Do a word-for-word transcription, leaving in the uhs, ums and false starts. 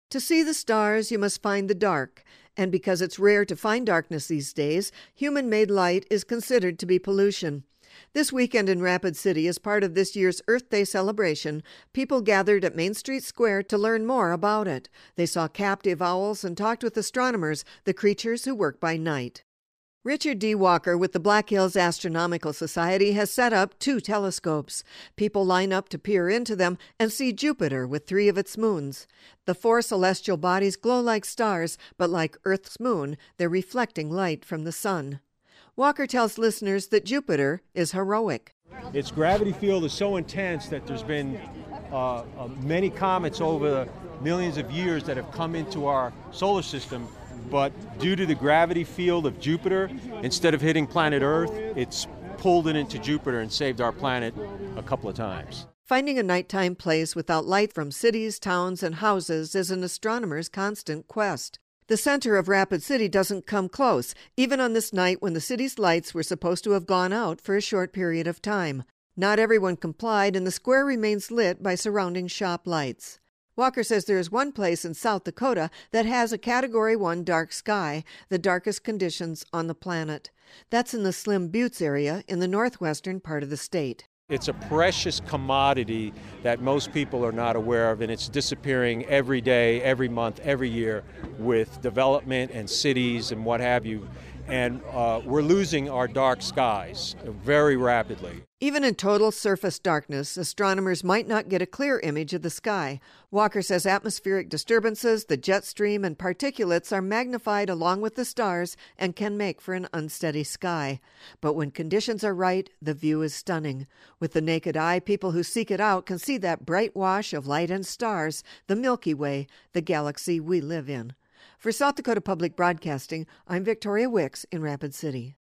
To see the stars, you must find the dark, and because it's rare to find darkness these days, human-made light is considered to be pollution. This weekend in Rapid City, as part of this year's Earth Day celebration, people gathered at Main Street Square to learn more about it. They saw captive owls and talked with astronomers, the creatures who work by night. Richard D. Walker with the Black Hills Astronomical Society has set up two telescopes. People line up to peer into them and see Jupiter with three of its moons. The four celestial bodies glow like stars, but like Earth's moon, they're reflecting light from the sun. Walker tells listeners that Jupiter is heroic. Its gravity field is so intense that there's been uh, uh, many comets over the millions of years that have come into our solar system. But due to the gravity field of Jupiter, instead of hitting planet Earth, it's pulled it into Jupiter and saved our planet a couple of times. Finding a nighttime place without light from cities, towns, and houses is an astronomer's constant quest. The center of Rapid City doesn't come close, even on this night when the city's lights were supposed to have gone out for a short period of time. Not everyone complied, and the square remains lit by surrounding shop lights. Walker says there is one place in South Dakota that has a Category one dark sky, the darkest conditions on the planet. That's in the Slim Buttes area in the northwestern part of the state. It's a precious commodity that most people are not aware of, and it's disappearing every day, every month, every year with development and cities and what have you. And uh, we're losing our dark skies very rapidly. Even in total surface darkness, astronomers might not get a clear image of the sky. Walker says atmospheric disturbances, the jet stream, and particulates are magnified along with the stars and can make for an unsteady sky. But when conditions are right, the view is stunning. With the naked eye, people who seek it out can see that bright wash of light and stars, the Milky Way, the galaxy we live in. For South Dakota Public Broadcasting, I'm Victoria Wicks in Rapid City.